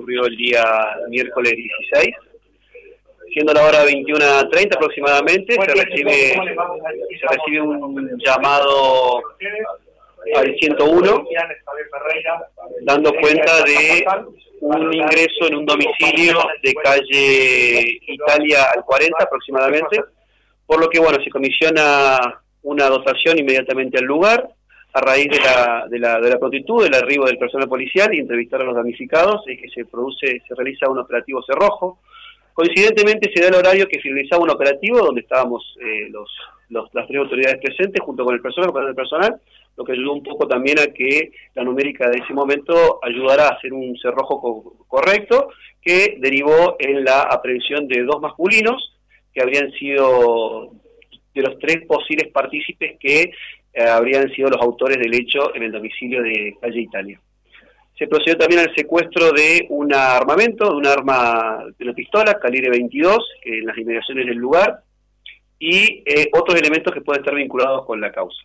ocurrió el día miércoles 16. Siendo la hora 21:30 aproximadamente, se recibe un llamado al 101, dando cuenta de un ingreso en un domicilio de calle Italia al 40 aproximadamente, por lo que se comisiona una dotación inmediatamente al lugar, a raíz de la prontitud, del arribo del personal policial y entrevistar a los damnificados, es que se realiza un operativo cerrojo. Coincidentemente se da el horario que finalizaba un operativo donde estábamos las tres autoridades presentes junto con el personal, lo que ayudó un poco también a que la numérica de ese momento ayudara a hacer un cerrojo correcto, que derivó en la aprehensión de 2 masculinos que habrían sido de los 3 posibles partícipes que habrían sido los autores del hecho en el domicilio de calle Italia. Se procedió también al secuestro de un armamento, de un arma, de una pistola, calibre 22, en las inmediaciones del lugar, y otros elementos que pueden estar vinculados con la causa.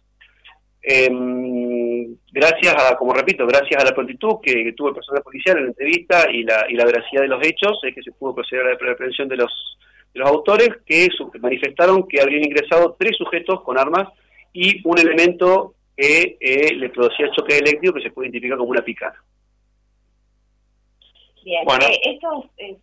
Gracias a la prontitud que tuvo el personal policial en la entrevista y la veracidad de los hechos, es que se pudo proceder a la aprehensión de los autores, que manifestaron que habrían ingresado 3 sujetos con armas y un elemento que le producía choque eléctrico que se puede identificar como una picana. Bien, bueno, esto es...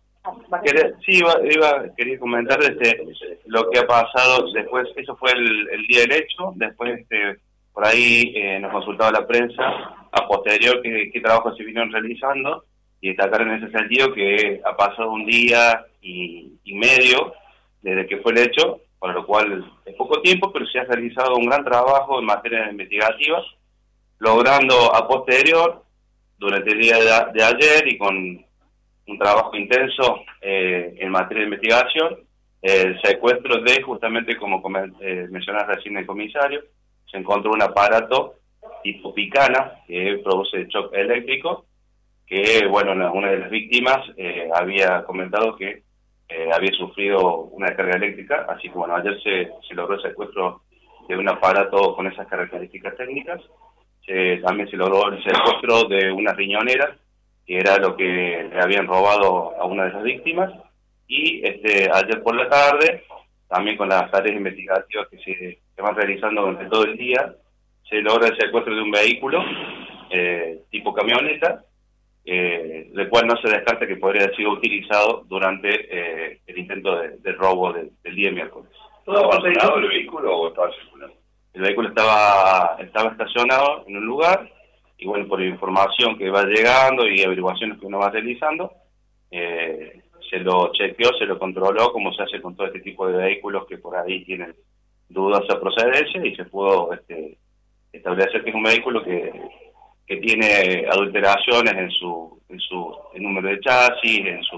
quería comentar lo que ha pasado después. Eso fue el día del hecho. Después por ahí nos consultaba la prensa a posterior qué trabajos se vinieron realizando, y destacar en ese sentido que ha pasado un día y medio desde que fue el hecho, para lo cual es poco tiempo, pero se ha realizado un gran trabajo en materia investigativa, logrando a posterior, durante el día de ayer y con un trabajo intenso en materia de investigación, el secuestro de, justamente como mencionaba recién el comisario, se encontró un aparato tipo picana que produce shock eléctrico, que una de las víctimas había comentado que había sufrido una descarga eléctrica, así que ayer se logró el secuestro de un aparato con esas características técnicas. También se logró el secuestro de una riñonera, que era lo que le habían robado a una de las víctimas, y ayer por la tarde, también con las tareas investigativas que se van realizando durante todo el día, se logra el secuestro de un vehículo tipo camioneta, del cual no se descarta que podría haber sido utilizado durante el intento de robo del día miércoles. ¿Todo abandonado el vehículo o estaba circulando? El vehículo estaba estacionado en un lugar, y por información que va llegando y averiguaciones que uno va realizando, se lo chequeó, se lo controló, como se hace con todo este tipo de vehículos que por ahí tienen dudosa procedencia, y se pudo establecer que es un vehículo que tiene adulteraciones en el número de chasis,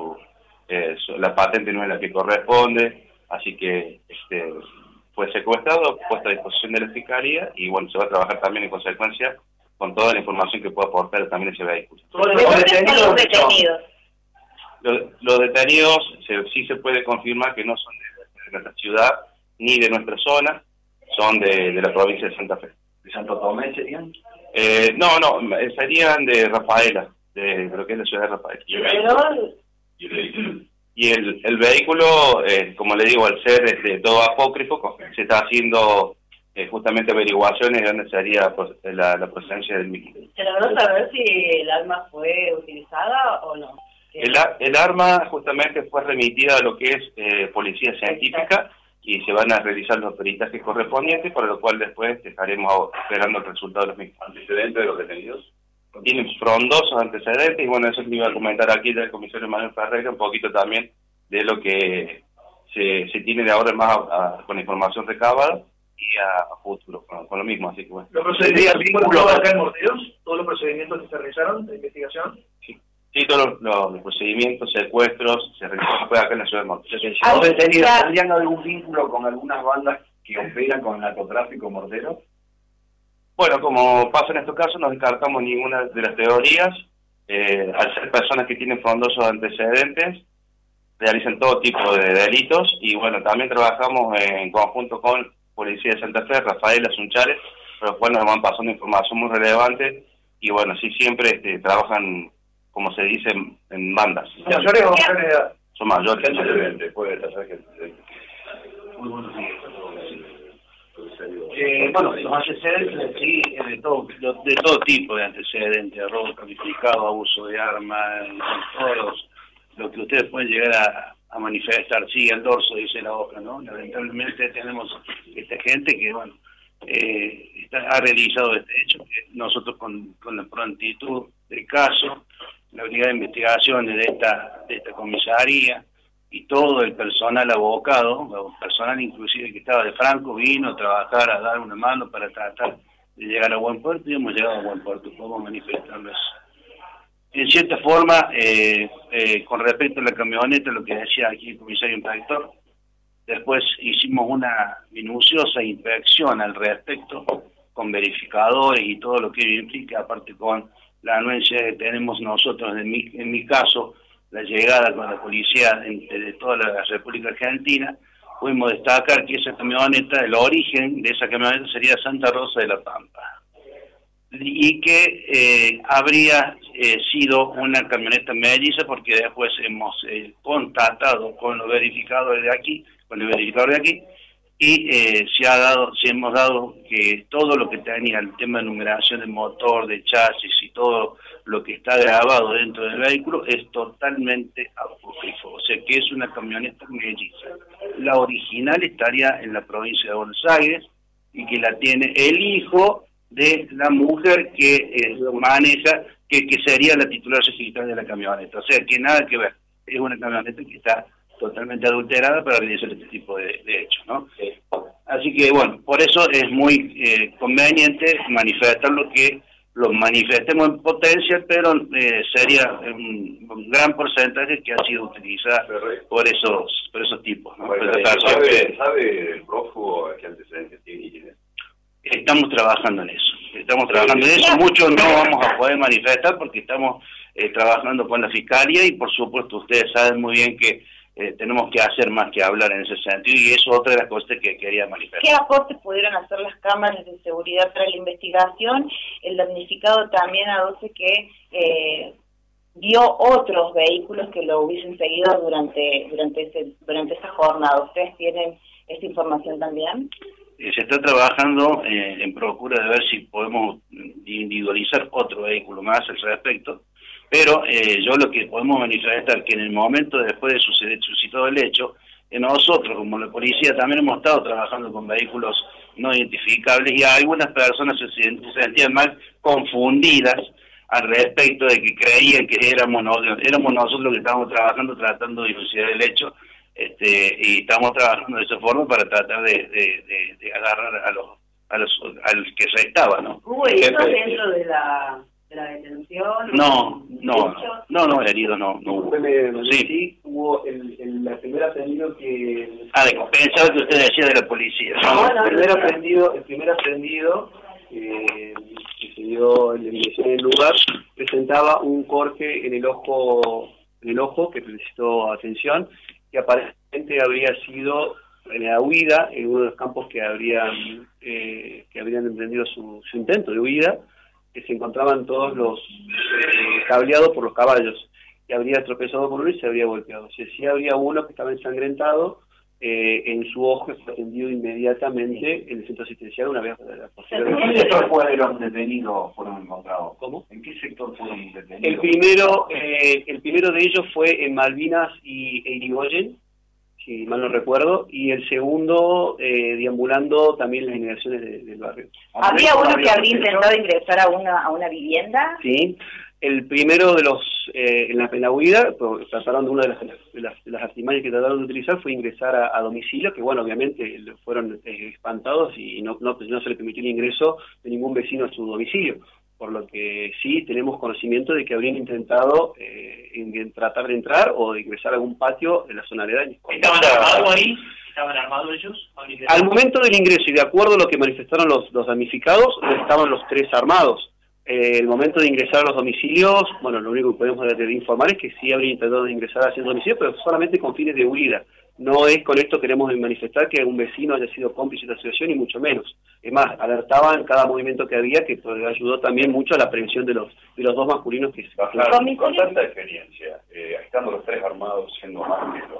la patente no es la que corresponde, así que fue secuestrado, puesto a disposición de la Fiscalía, y se va a trabajar también en consecuencia con toda la información que pueda aportar también ese vehículo. Los detenidos. Los detenidos sí se puede confirmar que no son de nuestra ciudad ni de nuestra zona, son de la provincia de Santa Fe. ¿De Santo Tomé serían? No, serían de Rafaela, de lo que es la ciudad de Rafaela. Y el vehículo, como le digo, al ser todo apócrifo, se está haciendo justamente averiguaciones de dónde sería la procedencia del mismo. ¿Se logró saber si el arma fue utilizada o no? El arma justamente fue remitida a lo que es policía científica, y se van a realizar los peritajes correspondientes, para lo cual después estaremos esperando el resultado de los mismos. ¿Antecedentes de los detenidos? Tienen frondosos antecedentes, y eso que iba a comentar aquí del comisario Manuel Ferreira, un poquito también de lo que se tiene de ahora más con información recabada y a futuro, con lo mismo, así que ¿Los procedimientos fueron acá en Morteros? ¿Todos los procedimientos que se realizaron de investigación? Sí, todos los procedimientos, secuestros, se realizaron acá en la ciudad de Morteros. ¿Los detenidos tendrían algún vínculo con algunas bandas que operan con narcotráfico Morteros? Bueno, como pasa en estos casos, no descartamos ninguna de las teorías. Al ser personas que tienen frondosos antecedentes, realizan todo tipo de delitos, y también trabajamos en conjunto con Policía de Santa Fe, Rafaela, Sunchales, por los cuales nos van pasando información muy relevante, y sí siempre trabajan como se dice en bandas. ¿Mayores o menores de edad? Son mayores. Antecedentes, puede ser que... Muy buenos días. Bueno, los antecedentes sí, de todo tipo de antecedentes, robo calificado, abuso de armas, todos lo que ustedes pueden llegar a manifestar. Sí, el dorso dice la hoja, ¿no? Lamentablemente tenemos esta gente que, bueno, ha realizado este hecho, que nosotros con la prontitud del caso, la unidad de investigaciones de esta comisaría y todo el personal abocado, el personal inclusive que estaba de Franco, vino a trabajar, a dar una mano para tratar de llegar a buen puerto, y hemos llegado a buen puerto, podemos manifestarlo eso. En cierta forma, con respecto a la camioneta, lo que decía aquí el comisario inspector, después hicimos una minuciosa inspección al respecto, con verificadores y todo lo que ello implica, aparte con la anuencia que tenemos nosotros, en mi caso, la llegada con la policía de toda la República Argentina, pudimos destacar que esa camioneta, el origen de esa camioneta sería Santa Rosa de la Pampa, y que habría sido una camioneta melliza, porque después hemos contactado con los verificadores de aquí, y hemos dado que todo lo que tenía el tema de numeración de motor, de chasis y todo lo que está grabado dentro del vehículo es totalmente apócrifo, o sea que es una camioneta melliza. La original estaría en la provincia de Buenos Aires y que la tiene el hijo de la mujer que maneja, que sería la titular registral de la camioneta, o sea que nada que ver, es una camioneta que está totalmente adulterada para realizar este tipo de hechos, ¿no? Así que bueno, por eso es muy conveniente manifestar lo que lo manifestemos en potencia, pero sería un gran porcentaje que ha sido utilizada por esos tipos, ¿no? ¿Sabe el prófugo qué antecedentes tiene? Estamos trabajando en eso. Mucho no vamos a poder manifestar porque estamos trabajando con la Fiscalía y por supuesto ustedes saben muy bien que tenemos que hacer más que hablar en ese sentido, y eso es otra de las cosas que quería manifestar. ¿Qué aportes pudieron hacer las cámaras de seguridad para la investigación? El damnificado también aduce que vio otros vehículos que lo hubiesen seguido durante esa jornada. ¿Ustedes tienen esta información también? Se está trabajando en procura de ver si podemos individualizar otro vehículo más al respecto, pero yo lo que podemos manifestar que en el momento después de suscitado el hecho, nosotros como la policía también hemos estado trabajando con vehículos no identificables y algunas personas se sentían más confundidas al respecto de que creían que éramos nosotros los que estábamos trabajando tratando de dilucidar el hecho, y estamos trabajando de esa forma para tratar de agarrar a los que restaban, ¿no? ¿Hubo heridos dentro de la detención? No, heridos no hubo. Sí, hubo el primer aprendido que... pensaba que usted decía de la policía. El primer aprendido que se dio en el lugar presentaba un corte en el ojo que necesitó atención, que aparentemente habría sido en la huida, en uno de los campos que habrían emprendido su intento de huida, que se encontraban todos los cableados por los caballos, y habría tropezado por uno y se habría golpeado. O sea, sí habría uno que estaba ensangrentado en su ojo, fue atendido inmediatamente en el centro asistencial una vez posterior. ¿En qué sector fueron detenidos, fueron encontrados? ¿Cómo? ¿En qué sector fueron detenidos? El primero de ellos fue en Malvinas e Irigoyen, si mal no recuerdo, y el segundo deambulando también las inmediaciones del barrio. ¿Había uno que habría intentado ingresar a una vivienda? Sí, el primero de los, en la huida, trataron de una de las artimañas que trataron de utilizar fue ingresar a domicilio, que bueno, obviamente fueron espantados y no se le permitió el ingreso de ningún vecino a su domicilio, por lo que sí tenemos conocimiento de que habrían intentado tratar de entrar o de ingresar a algún patio en la zona aledaña. ¿Estaban armados ahí? ¿Estaban armados ellos? Al momento del ingreso, y de acuerdo a lo que manifestaron los damnificados, estaban los tres armados, El momento de ingresar a los domicilios, bueno, lo único que podemos informar es que sí habrían intentado ingresar hacia el domicilio, pero solamente con fines de huida. No es con esto queremos manifestar que un vecino haya sido cómplice de la situación, y mucho menos. Es más, alertaban cada movimiento que había, que ayudó también mucho a la prevención de los dos masculinos que se... Con tanta experiencia, estando los tres armados, siendo más que